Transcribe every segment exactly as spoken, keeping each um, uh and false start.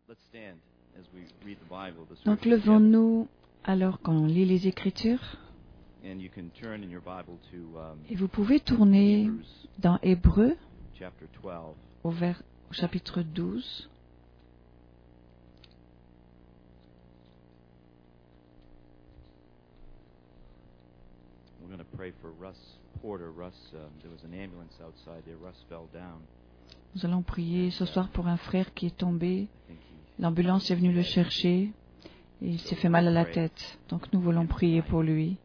Donc levons-nous alors qu'on lit les Écritures. Et vous pouvez tourner dans Hébreux au, vers, au chapitre douze. Nous allons prier ce soir pour un frère qui est tombé. L'ambulance est venue le chercher et il s'est fait mal à la tête. Donc nous voulons prier pour lui.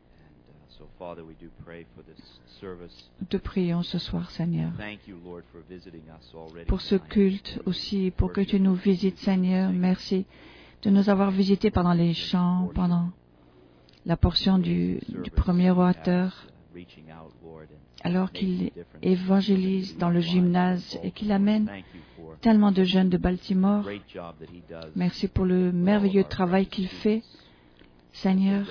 Nous te prions ce soir, Seigneur, pour ce culte aussi, pour que tu nous visites, Seigneur. Merci de nous avoir visités pendant les chants, pendant la portion du, du premier orateur, alors qu'il évangélise dans le gymnase et qu'il amène tellement de jeunes de Baltimore. Merci pour le merveilleux travail qu'il fait, Seigneur,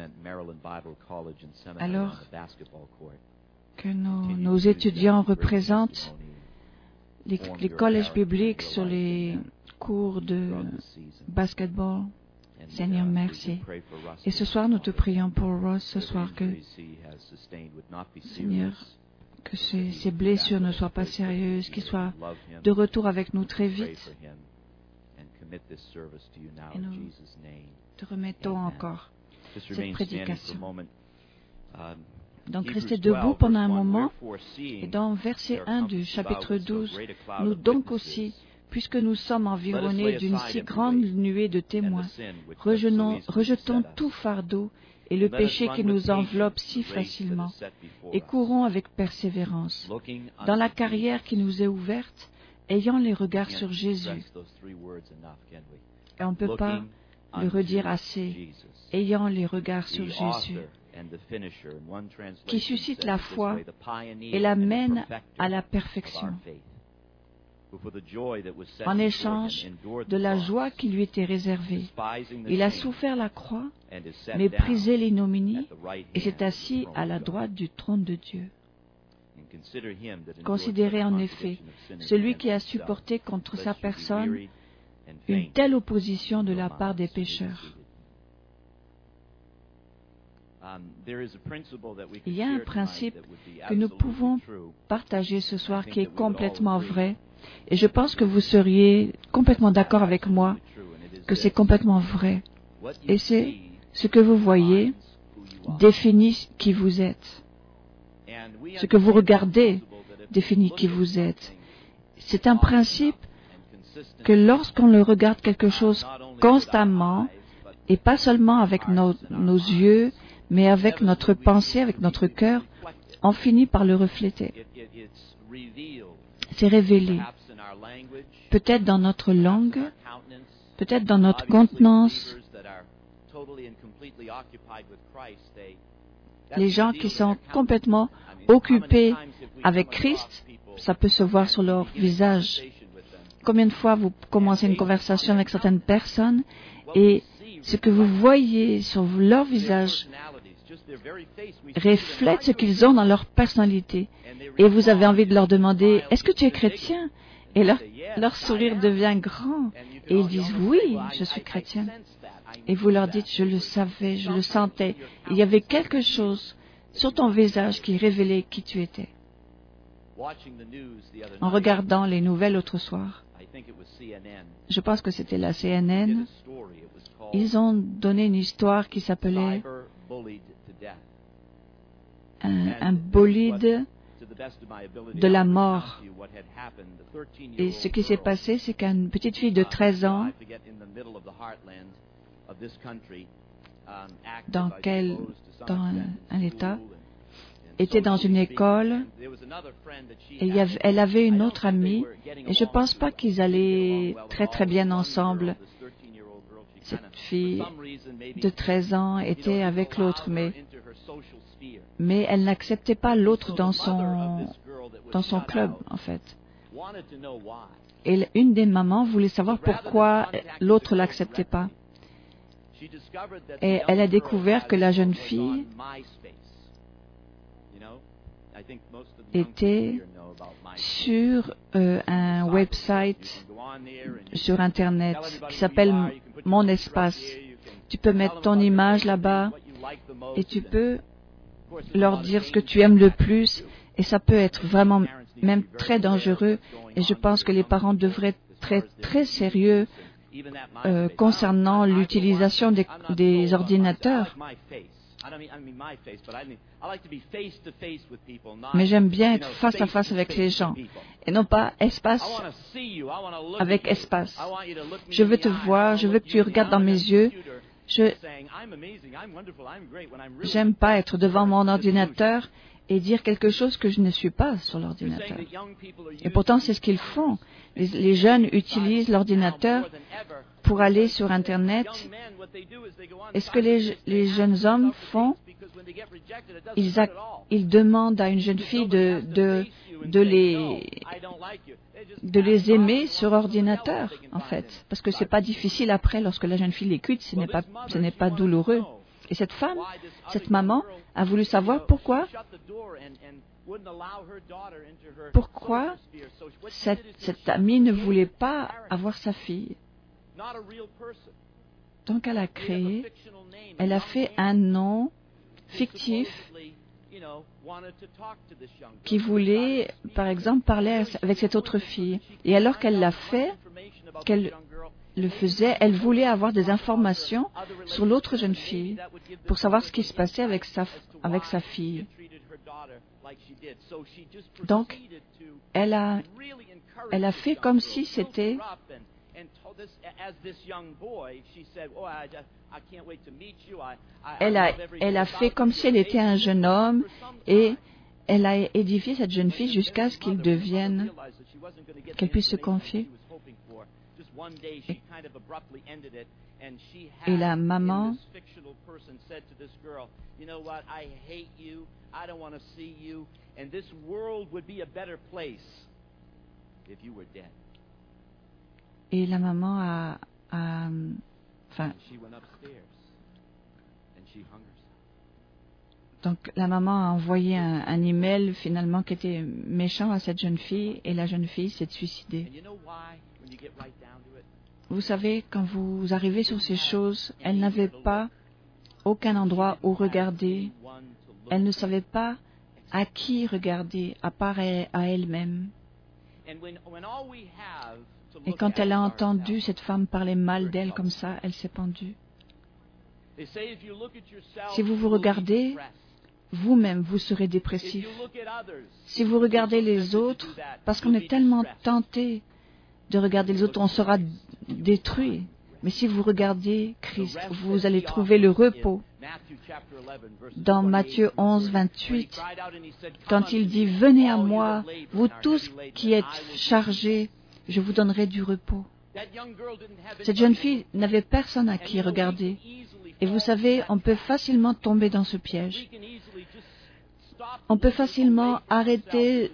alors que nos, nos étudiants représentent les, les collèges bibliques sur les cours de basketball. Seigneur, merci. Et ce soir, nous te prions pour Ross, ce soir, que, Seigneur, que ces, ces blessures ne soient pas sérieuses, qu'il soit de retour avec nous très vite. Et nous te remettons encore cette prédication. Donc, restez debout pendant un moment. Et dans verset un du chapitre douze, nous donc aussi, puisque nous sommes environnés d'une si grande nuée de témoins, rejetons, rejetons tout fardeau et le péché qui nous enveloppe si facilement, et courons avec persévérance dans la carrière qui nous est ouverte, ayant les regards sur Jésus. Et on ne peut pas le redire assez, ayant les regards sur Jésus, qui suscite la foi et la mène à la perfection. En échange de la joie qui lui était réservée, il a souffert la croix, méprisé l'ignominie, et s'est assis à la droite du trône de Dieu. Considérez en effet celui qui a supporté contre sa personne une telle opposition de la part des pécheurs. Il y a un principe que nous pouvons partager ce soir qui est complètement vrai, et je pense que vous seriez complètement d'accord avec moi que c'est complètement vrai. Et c'est ce que vous voyez définit qui vous êtes. Ce que vous regardez définit qui vous êtes. C'est un principe que lorsqu'on le regarde quelque chose constamment, et pas seulement avec nos, nos yeux, mais avec notre pensée, avec notre cœur, on finit par le refléter. C'est révélé. Peut-être dans notre langue, peut-être dans notre contenance. Les gens qui sont complètement occupés avec Christ, ça peut se voir sur leur visage. Combien de fois vous commencez une conversation avec certaines personnes et ce que vous voyez sur leur visage reflète ce qu'ils ont dans leur personnalité. Et vous avez envie de leur demander, « Est-ce que tu es chrétien ?» Et leur, leur sourire devient grand. Et ils disent, « Oui, je suis chrétien. » Et vous leur dites, « Je le savais, je le sentais. » Il y avait quelque chose sur ton visage qui révélait qui tu étais. En regardant les nouvelles l'autre soir, je pense que c'était la C N N, ils ont donné une histoire qui s'appelait un, un bolide de la mort. Et ce qui s'est passé, c'est qu'une petite fille de treize ans, dans, quel, dans un, un état, était dans une école et il y avait, elle avait une autre amie et je ne pense pas qu'ils allaient très très bien ensemble. Cette fille de treize ans était avec l'autre, mais, mais elle n'acceptait pas l'autre dans son, dans son club, en fait. Et une des mamans voulait savoir pourquoi l'autre ne l'acceptait pas. Et elle a découvert que la jeune fille était sur euh, un website sur Internet qui s'appelle Mon Espace. Tu peux mettre ton image là-bas et tu peux leur dire ce que tu aimes le plus et ça peut être vraiment même très dangereux et je pense que les parents devraient être très, très sérieux euh, concernant l'utilisation des, des ordinateurs. Mais j'aime bien être face à face avec les gens et non pas espace avec espace. Je veux te voir, je veux que tu regardes dans mes yeux. Je j'aime pas être devant mon ordinateur et dire quelque chose que je ne suis pas sur l'ordinateur. Et pourtant, c'est ce qu'ils font. Les, les jeunes utilisent l'ordinateur pour aller sur Internet. Et ce que les, les jeunes hommes font, ils, a, ils demandent à une jeune fille de, de, de, les, de les aimer sur ordinateur, en fait. Parce que ce n'est pas difficile après, lorsque la jeune fille les quitte, ce n'est pas, ce n'est pas douloureux. Et cette femme, cette maman, a voulu savoir pourquoi, pourquoi cette, cette amie ne voulait pas avoir sa fille. Donc elle a créé, elle a fait un nom fictif qui voulait, par exemple, parler avec cette autre fille. Et alors qu'elle l'a fait, qu'elle le faisait, elle voulait avoir des informations sur l'autre jeune fille pour savoir ce qui se passait avec sa, avec sa fille. Donc, elle a, elle a fait comme si c'était... Elle a, elle a fait comme si elle était un jeune homme et elle a édifié cette jeune fille jusqu'à ce qu'il devienne, qu'elle puisse se confier. Et, et la maman et la maman a, a enfin, donc la maman a envoyé un, un email finalement qui était méchant à cette jeune fille et la jeune fille s'est suicidée. Vous savez, quand vous arrivez sur ces choses, elle n'avait pas aucun endroit où regarder. Elle ne savait pas à qui regarder, à part à elle-même. Et quand elle a entendu cette femme parler mal d'elle comme ça, elle s'est pendue. Si vous vous regardez, vous-même, vous serez dépressif. Si vous regardez les autres, parce qu'on est tellement tenté de regarder les autres, on sera détruit. Mais si vous regardez Christ, vous allez trouver le repos. Dans Matthieu onze, vingt-huit, quand il dit « Venez à moi, vous tous qui êtes chargés, je vous donnerai du repos. » Cette jeune fille n'avait personne à qui regarder. Et vous savez, on peut facilement tomber dans ce piège. On peut facilement arrêter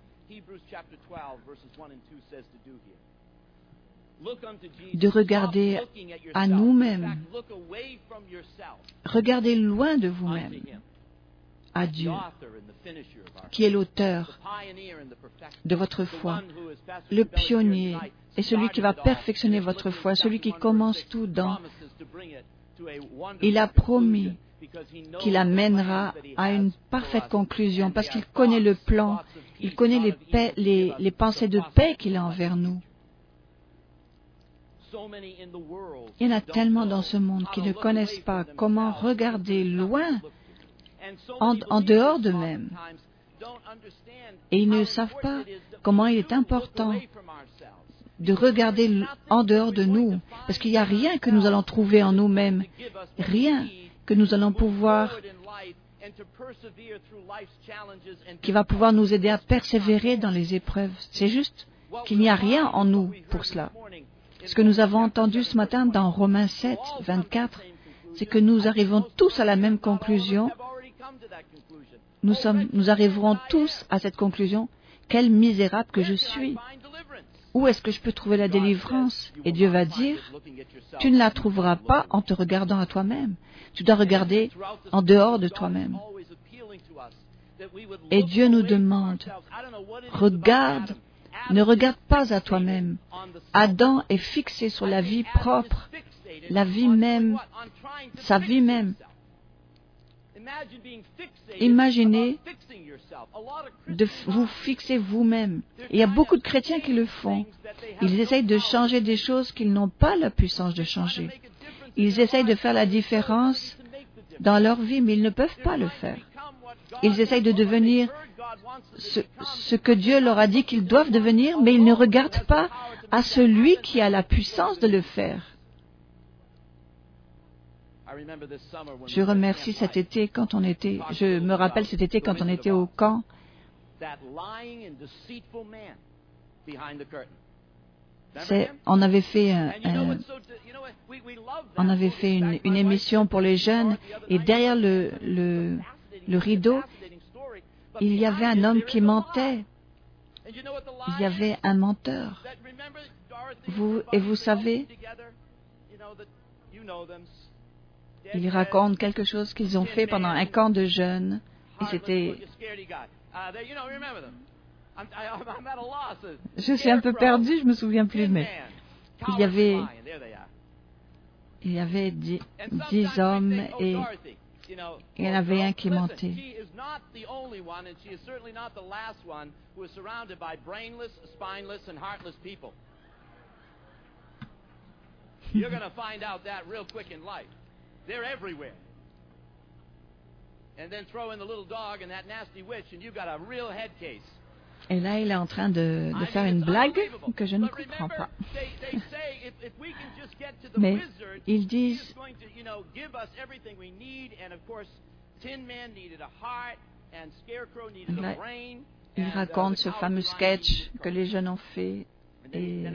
de regarder à nous-mêmes. Regardez loin de vous-même à Dieu, qui est l'auteur de votre foi, le pionnier et celui qui va perfectionner votre foi, celui qui commence tout dans. Il a promis qu'il amènera à une parfaite conclusion parce qu'il connaît le plan, il connaît les, paix, les, les pensées de paix qu'il a envers nous. Il y en a tellement dans ce monde qui ne connaissent pas comment regarder loin, en, en dehors d'eux-mêmes. Et ils ne savent pas comment il est important de regarder en dehors de nous, parce qu'il n'y a rien que nous allons trouver en nous-mêmes, rien que nous allons pouvoir, qui va pouvoir nous aider à persévérer dans les épreuves. C'est juste qu'il n'y a rien en nous pour cela. Ce que nous avons entendu ce matin dans Romains sept, vingt-quatre, c'est que nous arrivons tous à la même conclusion. Nous, sommes, nous arriverons tous à cette conclusion. Quel misérable que je suis! Où est-ce que je peux trouver la délivrance? Et Dieu va dire, tu ne la trouveras pas en te regardant à toi-même. Tu dois regarder en dehors de toi-même. Et Dieu nous demande, regarde, ne regarde pas à toi-même. Adam est fixé sur la vie propre, la vie même, sa vie même. Imaginez de vous fixer vous-même. Il y a beaucoup de chrétiens qui le font. Ils essayent de changer des choses qu'ils n'ont pas la puissance de changer. Ils essayent de faire la différence dans leur vie, mais ils ne peuvent pas le faire. Ils essayent de devenir ce, ce que Dieu leur a dit qu'ils doivent devenir, mais ils ne regardent pas à celui qui a la puissance de le faire. Je remercie cet été quand on était, je me rappelle cet été quand on était au camp. C'est, on avait fait, un, un, on avait fait une, une émission pour les jeunes et derrière le, le, le rideau, il y avait un homme qui mentait. Il y avait un menteur. Vous, et vous savez, ils racontent quelque chose qu'ils ont fait pendant un camp de jeunes. Et c'était... Je suis un peu perdu, je me souviens plus, mais il y avait, il y avait dix, dix hommes et il y en avait un qui mentait. You're going to find out that real quick in life. They're everywhere. And then throw in the little dog and that nasty witch, and you've got a real head case. Et là, il est en train de, de faire une blague que je ne comprends pas. Mais ils disent, là, ils racontent ce fameux sketch que les jeunes ont fait. Et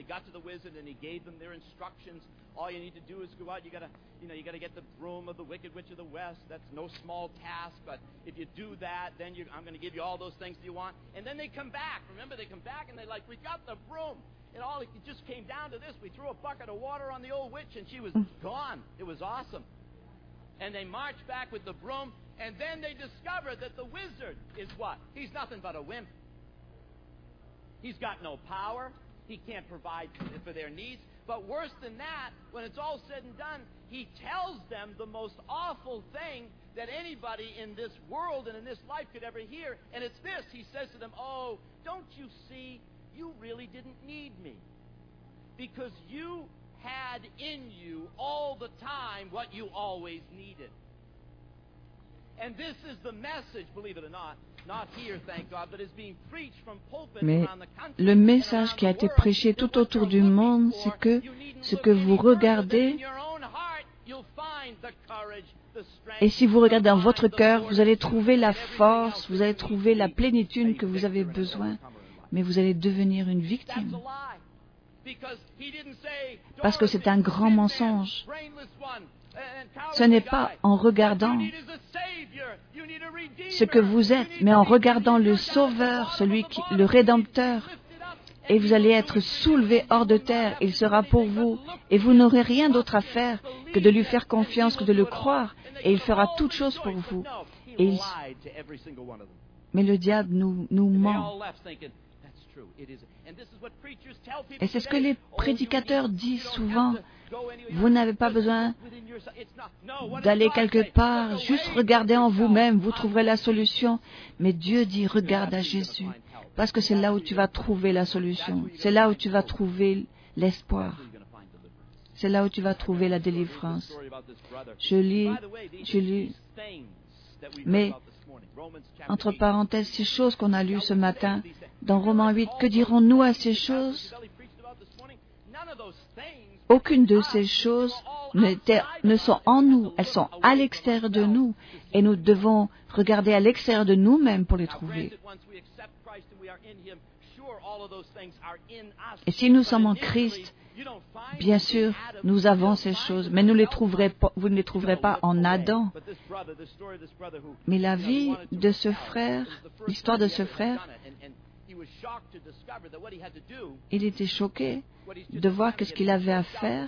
all you need to do is go out. You gotta, you know, you gotta get the broom of the wicked witch of the west. That's no small task. But if you do that, then you, I'm going to give you all those things that you want. And then they come back. Remember, they come back and they're like, "We got the broom." It all it just came down to this. We threw a bucket of water on the old witch, and she was gone. It was awesome. And they march back with the broom, and then they discover that the wizard is what? He's nothing but a wimp. He's got no power. He can't provide for their needs. But worse than that, when it's all said and done, he tells them the most awful thing that anybody in this world and in this life could ever hear. And it's this. He says to them, "Oh, don't you see, you really didn't need me. Because you had in you all the time what you always needed." And this is the message, believe it or not. Mais le message qui a été prêché tout autour du monde, c'est que ce que vous regardez, et si vous regardez dans votre cœur, vous allez trouver la force, vous allez trouver la plénitude que vous avez besoin, mais vous allez devenir une victime. Parce que c'est un grand mensonge. Ce n'est pas en regardant ce que vous êtes, mais en regardant le Sauveur, celui qui, le Rédempteur, et vous allez être soulevé hors de terre. Il sera pour vous, et vous n'aurez rien d'autre à faire que de lui faire confiance, que de le croire, et il fera toutes choses pour vous. Et il... Mais le diable nous, nous ment. Et c'est ce que les prédicateurs disent souvent. Vous n'avez pas besoin d'aller quelque part, juste regardez en vous-même, vous trouverez la solution. Mais Dieu dit, regarde à Jésus, parce que c'est là où tu vas trouver la solution, c'est là où tu vas trouver l'espoir, c'est là où tu vas trouver la délivrance. Je lis, je lis, mais entre parenthèses, ces choses qu'on a lues ce matin, dans Romains huit, que dirons-nous à ces choses? Aucune de ces choses ne, ne sont en nous, elles sont à l'extérieur de nous, et nous devons regarder à l'extérieur de nous-mêmes pour les trouver. Et si nous sommes en Christ, bien sûr, nous avons ces choses, mais nous les trouverez pas, vous ne les trouverez pas en Adam. Mais la vie de ce frère, l'histoire de ce frère, il était choqué de voir qu'est-ce qu'il avait à faire.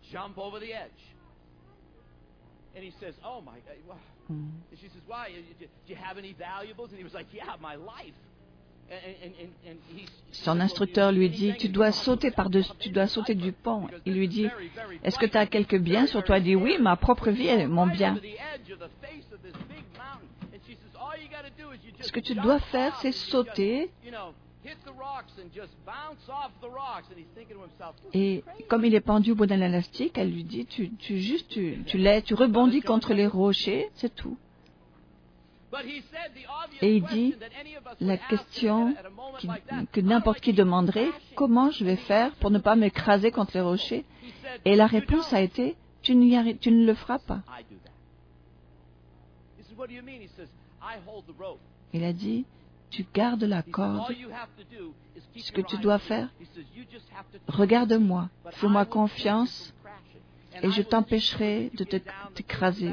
jump over the edge. And he says, "Oh my God." Well, Mm. and she says, "Why? Do you have any valuables?" And he was like, "Yeah, my life." And, and, and, and he's, Son instructeur lui dit, tu dois sauter par-dessus, tu dois sauter du pont. Il lui dit, est-ce que tu as quelques biens sur toi? Il dit, oui, ma propre vie est mon bien. Ce que tu dois faire, c'est sauter. Et comme il est pendu au bout d'un élastique, elle lui dit, tu, tu juste, tu, tu, l'es, tu rebondis contre les rochers, c'est tout. Et il dit, la question qui, que n'importe qui demanderait, comment je vais faire pour ne pas m'écraser contre les rochers? Et la réponse a été, tu, n'y arri- tu ne le feras pas. Il a dit, tu gardes la corde. Ce que tu dois faire, regarde-moi, fais-moi confiance et je t'empêcherai de te- t'écraser.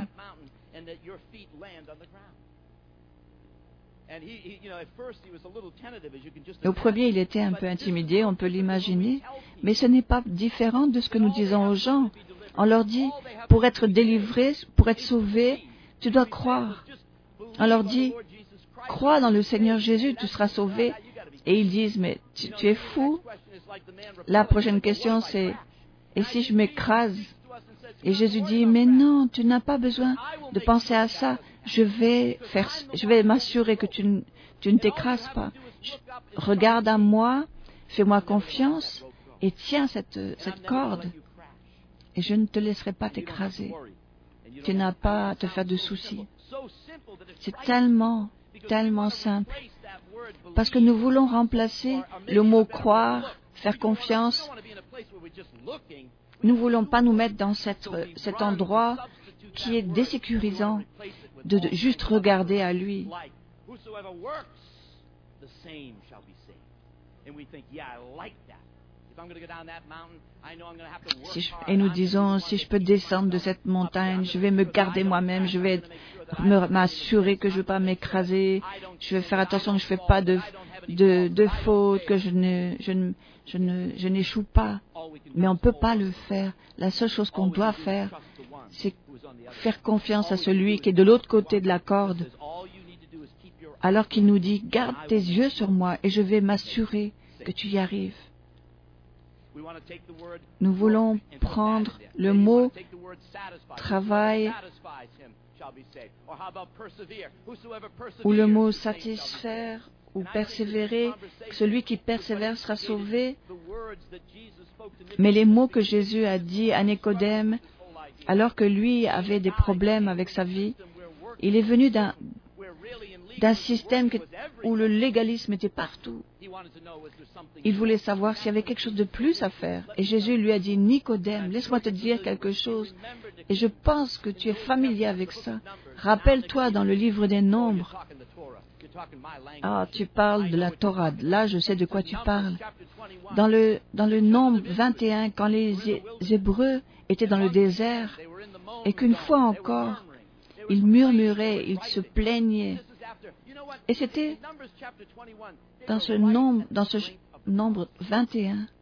Et au premier, il était un peu intimidé, on peut l'imaginer, mais ce n'est pas différent de ce que nous disons aux gens. On leur dit, pour être délivré, pour être sauvé, tu dois croire. On leur dit, crois dans le Seigneur Jésus, tu seras sauvé. Et ils disent, mais tu, tu es fou. La prochaine question, c'est, et si je m'écrase? Et Jésus dit, mais non, tu n'as pas besoin de penser à ça. Je vais faire, je vais m'assurer que tu, ne- tu ne t'écrases pas. Je- regarde à moi, fais-moi confiance et tiens cette, cette corde. Et je ne te laisserai pas t'écraser. Tu n'as pas à te faire de soucis. C'est tellement, tellement simple. Parce que nous voulons remplacer le mot croire, faire confiance. Nous ne voulons pas nous mettre dans cette, cet endroit qui est désécurisant, de, de juste regarder à lui. Si je- et nous disons, si je peux descendre de cette montagne, je vais me garder moi-même, je vais me- m'assurer que je ne vais pas m'écraser, je vais faire attention que je ne fais pas de, de, de fautes, que je ne, je ne, je ne, je n'échoue pas. Mais on ne peut pas le faire. La seule chose qu'on doit faire, c'est faire confiance à celui qui est de l'autre côté de la corde, alors qu'il nous dit, garde tes yeux sur moi et je vais m'assurer que tu y arrives. Nous voulons prendre le mot travail ou le mot satisfaire ou persévérer. Celui qui persévère sera sauvé. Mais les mots que Jésus a dit à Nicodème, alors que lui avait des problèmes avec sa vie, il est venu d'un d'un système que- où le légalisme était partout. Il voulait savoir s'il y avait quelque chose de plus à faire. Et Jésus lui a dit, Nicodème, laisse-moi te dire quelque chose. Et je pense que tu es familier avec ça. Rappelle-toi dans le livre des Nombres. Ah, tu parles de la Torah. Là, je sais de quoi tu parles. Dans le, dans le Nombre vingt et un, quand les Hé- Hébreux étaient dans le désert, et qu'une fois encore, ils murmuraient, ils se plaignaient. Et c'était dans ce nombre, dans ce ch- nombre vingt et un,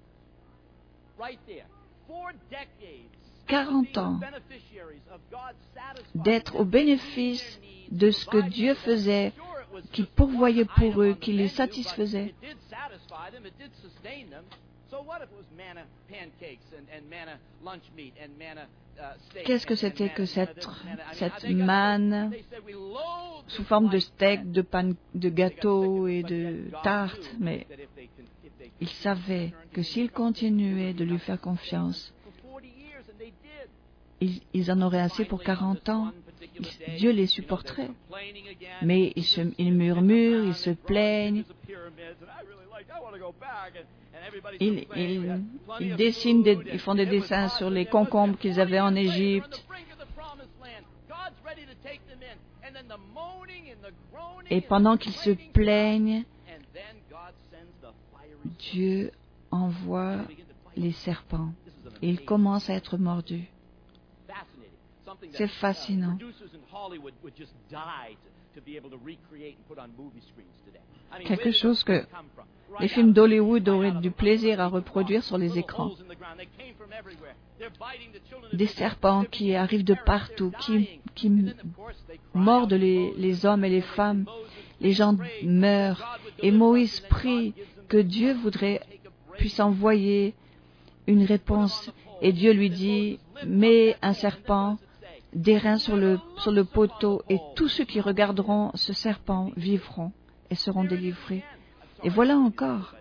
quarante ans d'être au bénéfice de ce que Dieu faisait, qu'il pourvoyait pour eux, qu'il les satisfaisait. Qu'est-ce que c'était que cette, cette manne sous forme de steak, de pain, de gâteau et de tarte? Mais ils savaient que s'ils continuaient de lui faire confiance, ils, ils en auraient assez pour quarante ans. Ils- Dieu les supporterait. Mais ils, se, ils murmurent, ils se plaignent, ils, ils, ils dessinent, des, ils font des dessins sur les concombres qu'ils avaient en Égypte. Et pendant qu'ils se plaignent, Dieu envoie les serpents. Et ils commencent à être mordus. C'est fascinant. Quelque chose que les films d'Hollywood auraient du plaisir à reproduire sur les écrans. Des serpents qui arrivent de partout, qui, qui mordent les, les hommes et les femmes. Les gens meurent. Et Moïse prie que Dieu voudrait, puisse envoyer une réponse. Et Dieu lui dit, mets un serpent, d'airain sur le, sur le poteau, et tous ceux qui regarderont ce serpent vivront et seront délivrés. Et voilà encore.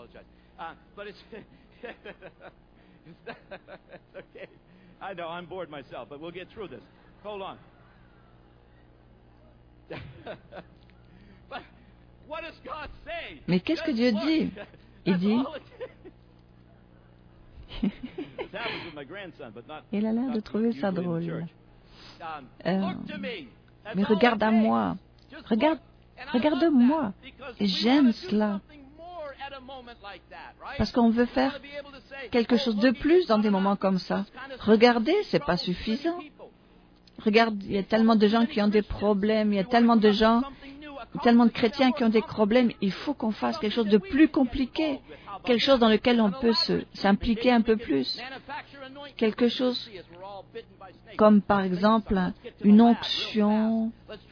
Mais qu'est-ce que Dieu dit? Il dit... Il a l'air de trouver ça drôle. Euh, mais regarde à moi. Regarde, regarde-moi. Et j'aime cela. Parce qu'on veut faire quelque chose de plus dans des moments comme ça. Regardez, c'est pas suffisant. Regarde, il y a tellement de gens qui ont des problèmes, il y a tellement de gens, tellement de chrétiens qui ont des problèmes. Il faut qu'on fasse quelque chose de plus compliqué, quelque chose dans lequel on peut se, s'impliquer un peu plus. Quelque chose comme par exemple une onction.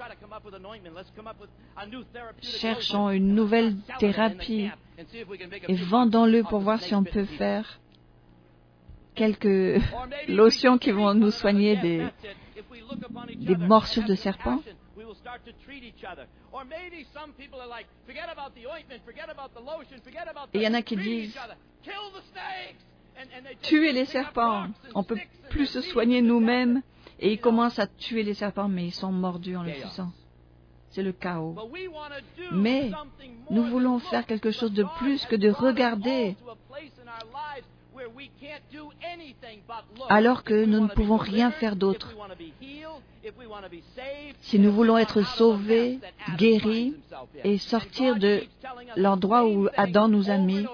Cherchons une nouvelle thérapie et vendons-le pour voir si on peut faire quelques lotions qui vont nous soigner des, des morsures de serpents. Et il y en a qui disent tuer les serpents, on ne peut plus se soigner nous-mêmes, et ils commencent à tuer les serpents, mais ils sont mordus en le faisant. C'est le chaos. Mais nous voulons faire quelque chose de plus que de regarder, alors que nous ne pouvons rien faire d'autre. Si nous voulons être sauvés, guéris et sortir de l'endroit où Adam nous a mis,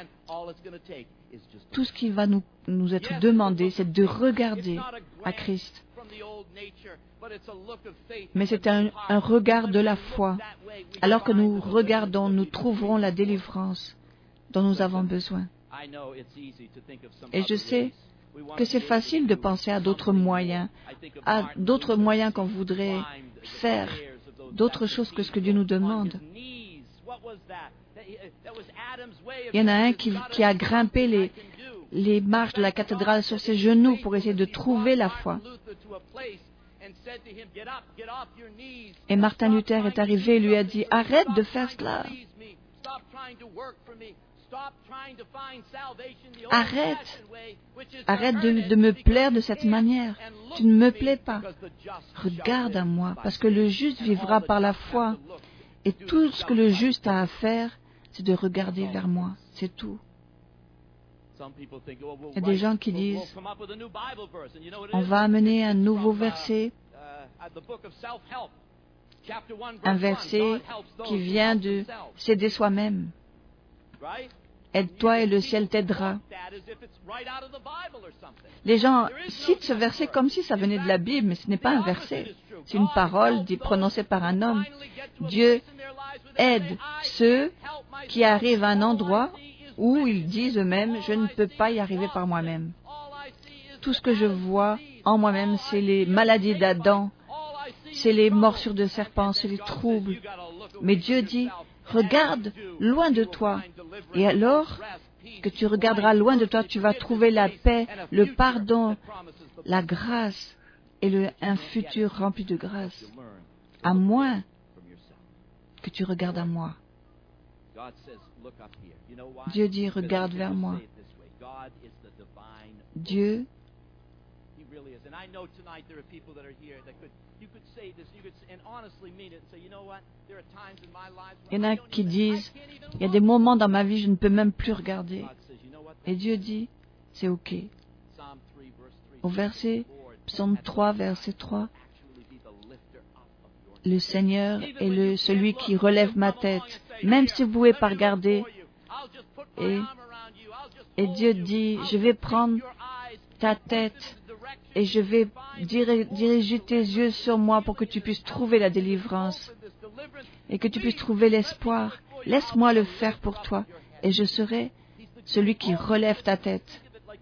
tout ce qui va nous, nous être demandé, c'est de regarder à Christ. Mais c'est un, un regard de la foi. Alors que nous regardons, nous trouverons la délivrance dont nous avons besoin. Et je sais que c'est facile de penser à d'autres moyens, à d'autres moyens qu'on voudrait faire, d'autres choses que ce que Dieu nous demande. Il y en a un qui, qui a grimpé les, les marches de la cathédrale sur ses genoux pour essayer de trouver la foi. Et Martin Luther est arrivé et lui a dit « Arrête de faire cela. Arrête, arrête de, de me plaire de cette manière. Tu ne me plais pas. Regarde à moi, parce que le juste vivra par la foi. Et tout ce que le juste a à faire, c'est de regarder vers moi. C'est tout. » Il y a des gens qui disent, on va amener un nouveau verset, un verset qui vient de s'aider soi-même. Aide-toi et le ciel t'aidera. Les gens citent ce verset comme si ça venait de la Bible, mais ce n'est pas un verset. C'est une parole dit, prononcée par un homme. Dieu aide ceux qui arrivent à un endroit où ils disent eux-mêmes, je ne peux pas y arriver par moi-même. Tout ce que je vois en moi-même, c'est les maladies d'Adam, c'est les morsures de serpents, c'est les troubles. Mais Dieu dit, regarde loin de toi. Et alors que tu regarderas loin de toi, tu vas trouver la paix, le pardon, la grâce et le, un futur rempli de grâce. À moins que tu regardes à moi. Dieu dit, regarde vers moi. Dieu, il y en a qui disent, il y a des moments dans ma vie, je ne peux même plus regarder. Et Dieu dit, c'est OK. Au verset, psaume trois, verset trois, le Seigneur est le, celui qui relève ma tête, même si vous ne pouvez pas regarder. Et, et Dieu dit, je vais prendre ta tête et je vais diri- diriger tes yeux sur moi pour que tu puisses trouver la délivrance. et que tu puisses trouver l'espoir. Laisse-moi le faire pour toi, et je serai celui qui relève ta tête.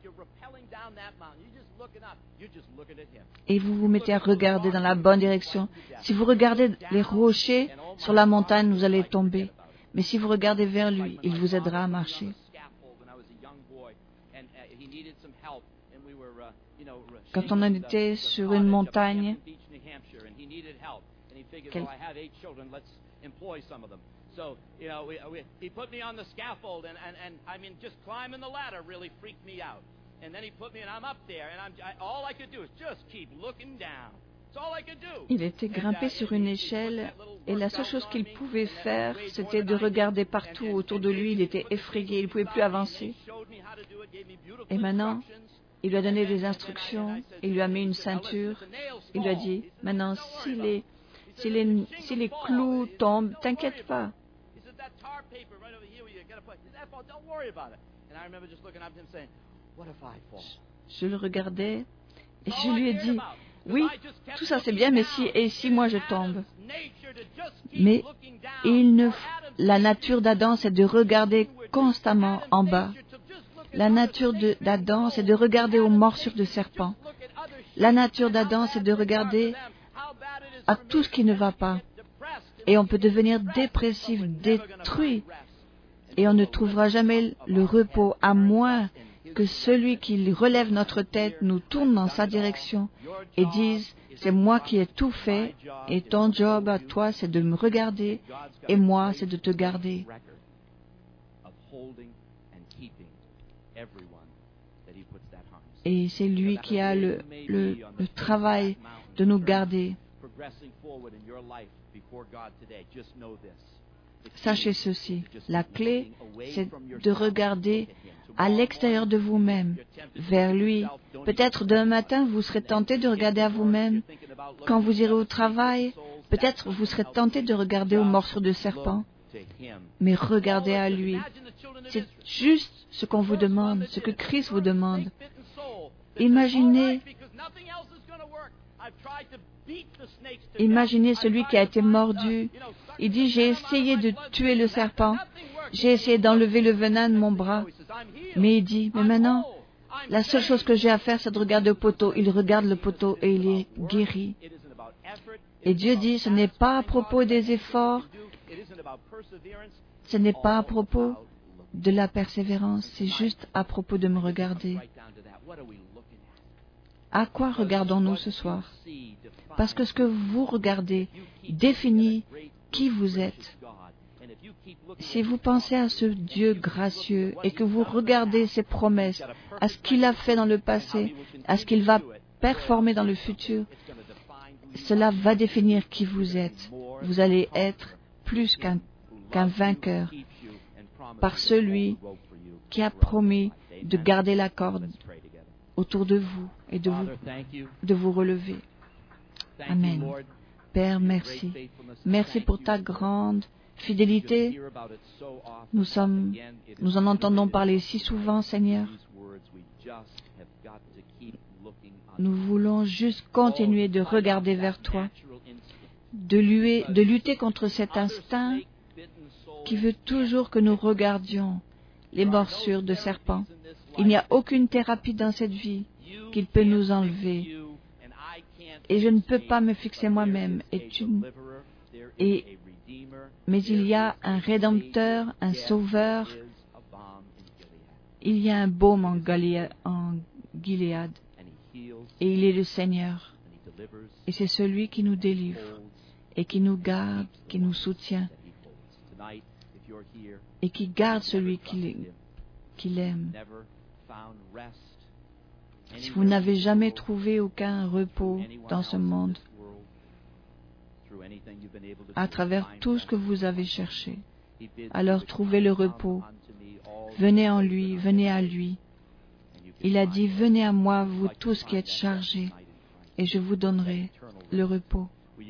Et vous vous mettez à regarder dans la bonne direction. Si vous regardez les rochers sur la montagne, vous allez tomber. Mais si vous regardez vers lui, il vous aidera à marcher. Quand on en était sur une montagne, quel... So, you know, we, we, he put me on the scaffold, and, and, and I mean, just climbing the ladder really freaked me out. And then he put me, and I'm up there, and I'm, I, all I could do is just keep looking down. That's all I could do. Il était grimpé sur une échelle, et la seule chose qu'il pouvait faire, c'était de regarder partout autour de lui. Il était effrayé, il ne pouvait plus avancer. Et maintenant, il lui a donné des instructions, il lui a mis une ceinture, il lui a dit, maintenant, si les, si les, si les clous tombent, t'inquiète pas. Je le regardais et je lui ai dit, oui, tout ça c'est bien, mais si, et si moi je tombe? Mais il ne, la nature d'Adam, c'est de regarder constamment en bas. La nature d'Adam, c'est de regarder aux morsures de serpents. La nature d'Adam, c'est de regarder à tout ce qui ne va pas. Et on peut devenir dépressif, détruit. Et on ne trouvera jamais le repos, à moins que celui qui relève notre tête nous tourne dans sa direction et dise, c'est moi qui ai tout fait, et ton job à toi, c'est de me regarder, et moi, c'est de te garder. Et c'est lui qui a le, le, le travail de nous garder. Sachez ceci, la clé, c'est de regarder à l'extérieur de vous-même, vers lui. Peut-être demain matin, vous serez tenté de regarder à vous-même. Quand vous irez au travail, peut-être vous serez tenté de regarder aux morsures de serpent. Mais regardez à lui. C'est juste ce qu'on vous demande, ce que Christ vous demande. Imaginez, imaginez celui qui a été mordu. Il dit, j'ai essayé de tuer le serpent. J'ai essayé d'enlever le venin de mon bras. Mais il dit, mais maintenant, la seule chose que j'ai à faire, c'est de regarder au poteau. Il regarde le poteau et il est guéri. Et Dieu dit, ce n'est pas à propos des efforts, ce n'est pas à propos de la persévérance, c'est juste à propos de me regarder. À quoi regardons-nous ce soir? Parce que ce que vous regardez définit qui vous êtes. Si vous pensez à ce Dieu gracieux et que vous regardez ses promesses, à ce qu'il a fait dans le passé, à ce qu'il va performer dans le futur, cela va définir qui vous êtes. Vous allez être plus qu'un qu'un vainqueur par celui qui a promis de garder la corde autour de vous et de vous, de vous relever. Amen. Père, merci. Merci pour ta grande fidélité. Nous sommes, nous en entendons parler si souvent, Seigneur. Nous voulons juste continuer de regarder vers toi, de, luer, de lutter contre cet instinct qui veut toujours que nous regardions les morsures de serpents. Il n'y a aucune thérapie dans cette vie qu'il peut nous enlever. Et je ne peux pas me fixer moi-même. Et tu, et, mais il y a un Rédempteur, un Sauveur. Il y a un baume en Gilead. En Gilead. Et il est le Seigneur. Et c'est celui qui nous délivre et qui nous garde, qui nous soutient et qui garde celui qu'il aime. Si vous n'avez jamais trouvé aucun repos dans ce monde, à travers tout ce que vous avez cherché, alors trouvez le repos. Venez en lui, venez à lui. Il a dit, venez à moi, vous tous qui êtes chargés, et je vous donnerai le repos.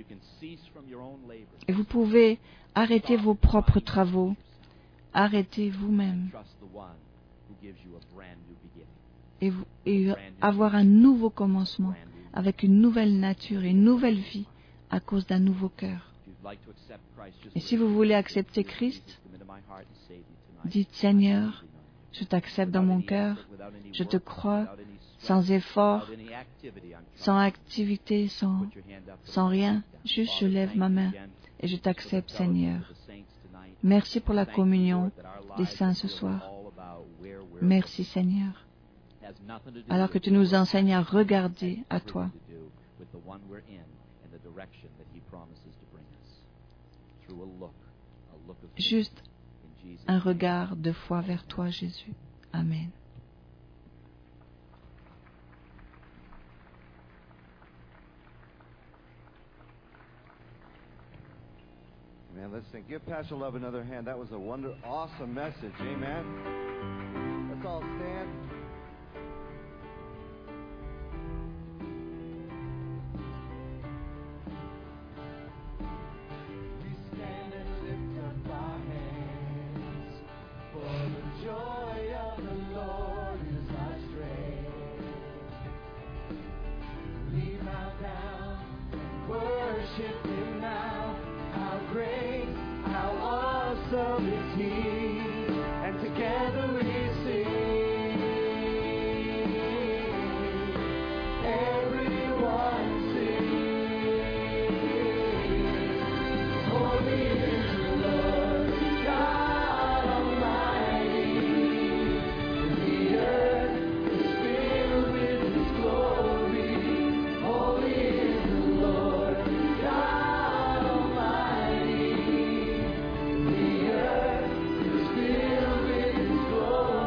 Et vous pouvez arrêter vos propres travaux, arrêtez vous-même, et, vous, et avoir un nouveau commencement, avec une nouvelle nature et une nouvelle vie, à cause d'un nouveau cœur. Et si vous voulez accepter Christ, dites Seigneur, je t'accepte dans mon cœur, je te crois, sans effort, sans activité, sans, sans rien, juste je lève ma main et je t'accepte Seigneur. Merci pour la communion des saints ce soir. Merci Seigneur. Alors que tu nous enseignes à regarder à toi. Juste un regard de foi vers toi, Jésus. Amen. Man, listen, give Pastor Love another hand. That was a wonder, awesome message. Amen. Let's all stand. We stand and lift up our hands, for the joy of the Lord is our strength. We bow down and worship Him now. How great, how awesome is He, and together we sing. Everyone sing. Holy is the Lord, God Almighty. The earth is filled with His glory. Holy is the Lord, God. The earth is filled with His glory.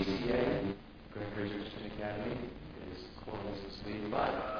C A, Great Bridge Christian Academy, is closed this week, but